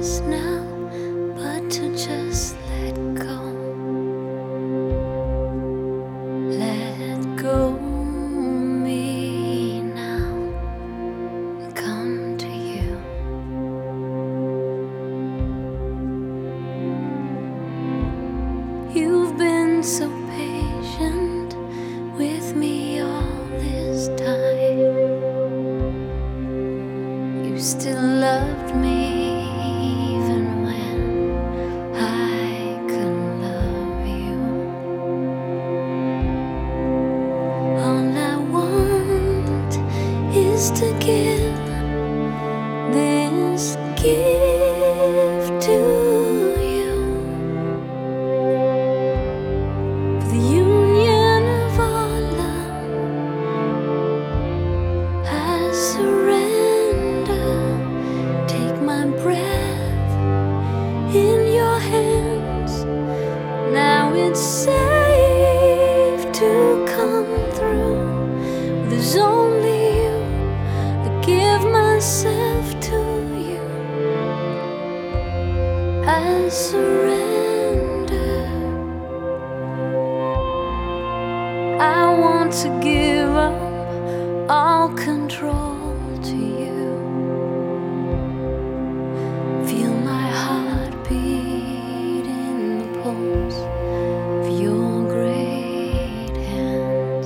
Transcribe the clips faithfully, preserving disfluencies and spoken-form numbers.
choice now but to just let go. Let go me now and come to you. You've been so patient with me all this time. You still loved me even when I couldn't love you. All I want is to give this gift to you, for the union of our love. I surrender. Take my breath in your hands. Now it's safe to come through. There's only you. I give myself to you. I surrender. I want to give up all control to you. Feel my heart beat in the pulse of your great hands.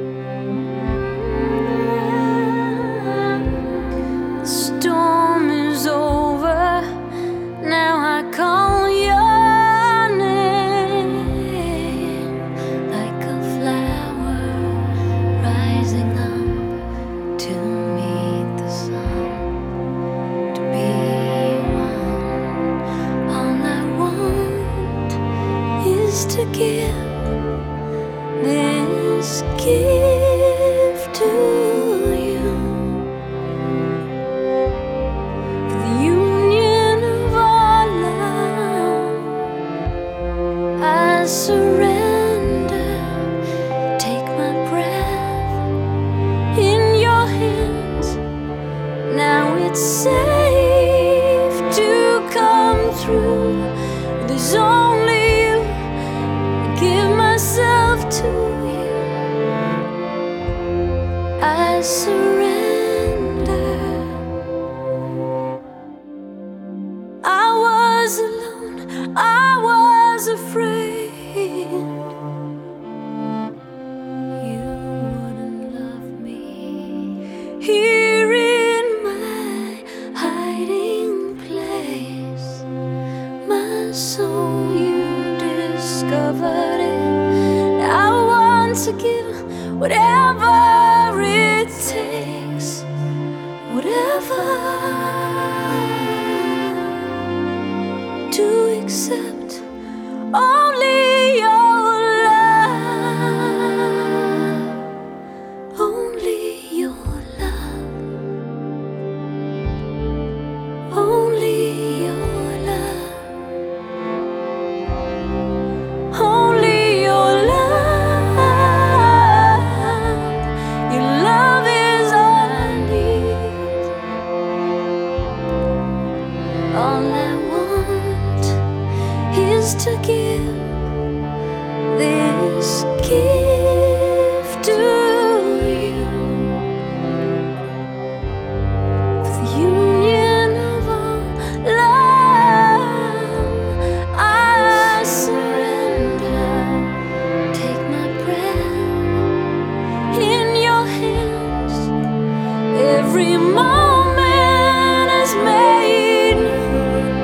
The storm is over. Now I call your name like a flower rising up to meet the sun, to be one. All I want is to give this gift to you, for the union of our love. I surrender. Take my breath in your hands. Now it's safe to come through. There's only you. I give myself to you. I surrender. I was alone. I was afraid you wouldn't love me. Here in my hiding place, my soul, you discovered it. I want to give whatever it takes, whatever, to accept only your love, only your love, only your love, only your love. Your love is all I need. All I want is to give this gift to you, for the union of our love. I surrender. Take my breath in your hands. Every moment is made new.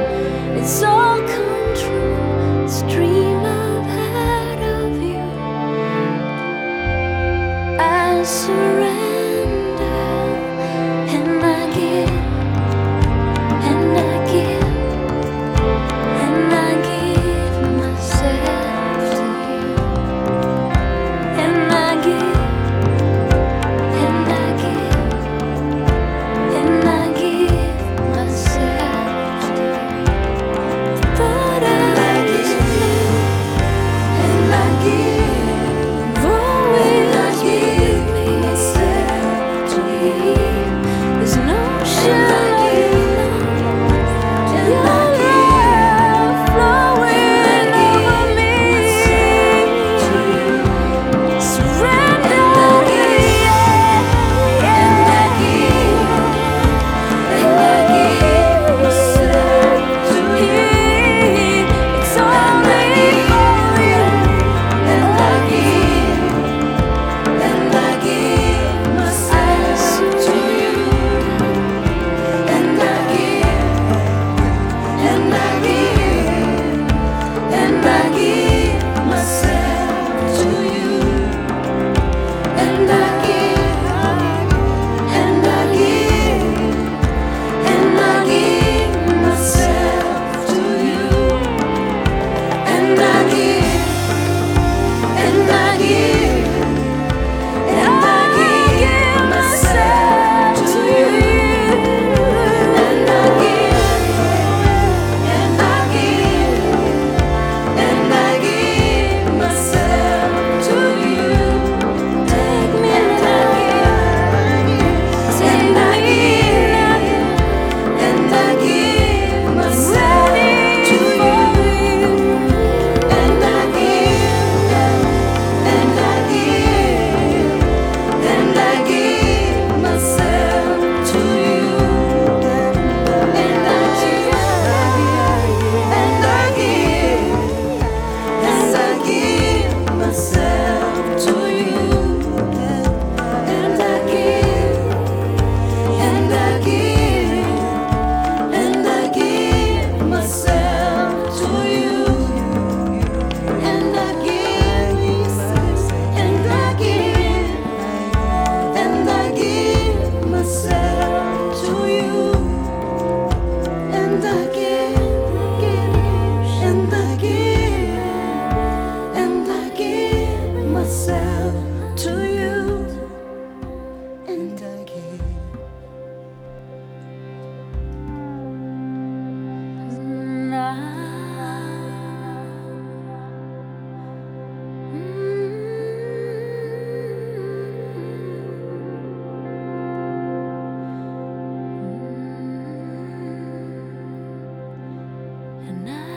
and I